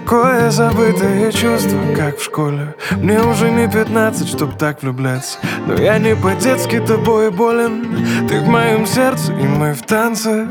Такое забытое чувство, как в школе. Мне уже не 15, чтоб так влюбляться, но я не по-детски тобой болен. Ты в моем сердце, и мы в танце.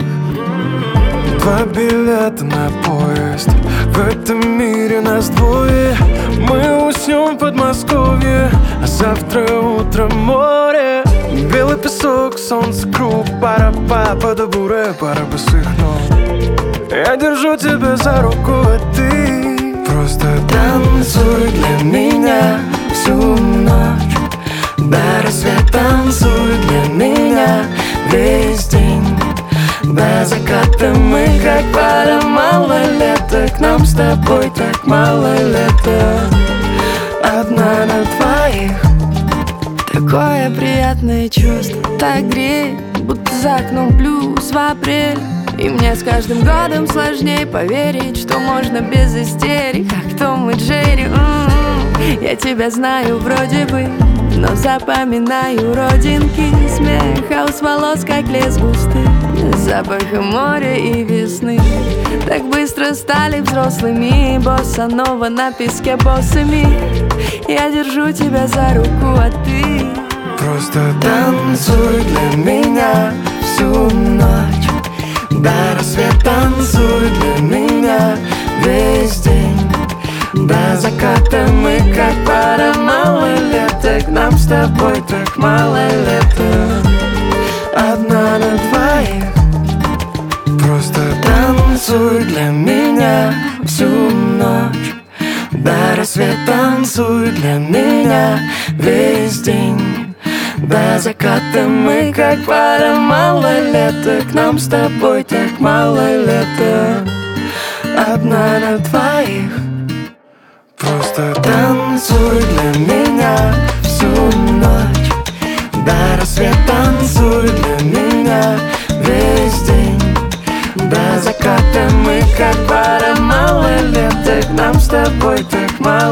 2 билета на поезд. В этом мире нас двое. Мы уснем в Подмосковье, а завтра утром море. Белый песок, солнце, круг, пара по буре, пара босых ног. Я держу тебя за руку, а ты просто танцуй для меня всю ночь. До рассвета танцуй для меня весь день. До заката мы как пара малолеток. Нам с тобой так мало лета. Одна на двоих. Такое приятное чувство, так греет, будто за окном плюс в апрель. И мне с каждым годом сложнее поверить, что можно без истерик, как Том и Джерри. Я тебя знаю вроде бы, но запоминаю родинки. Смех, хаос волос, как лес густый, запахом моря и весны. Так быстро стали взрослыми, босса-нова на песке босыми. Я держу тебя за руку, а ты просто танцуй для меня всю ночь. До рассвета танцуй для меня весь день. До заката мы как пара малолеток. Нам с тобой так мало лета. Одна на двоих. Просто танцуй для меня всю ночь. До рассвета танцуй для меня весь день. До заката мы как пара малолеток. Нам с тобой так мало лета. Одна на двоих. Просто танцуй для меня всю ночь. До рассвета танцуй для меня весь день. До заката мы как пара малолеток. Нам с тобой так мало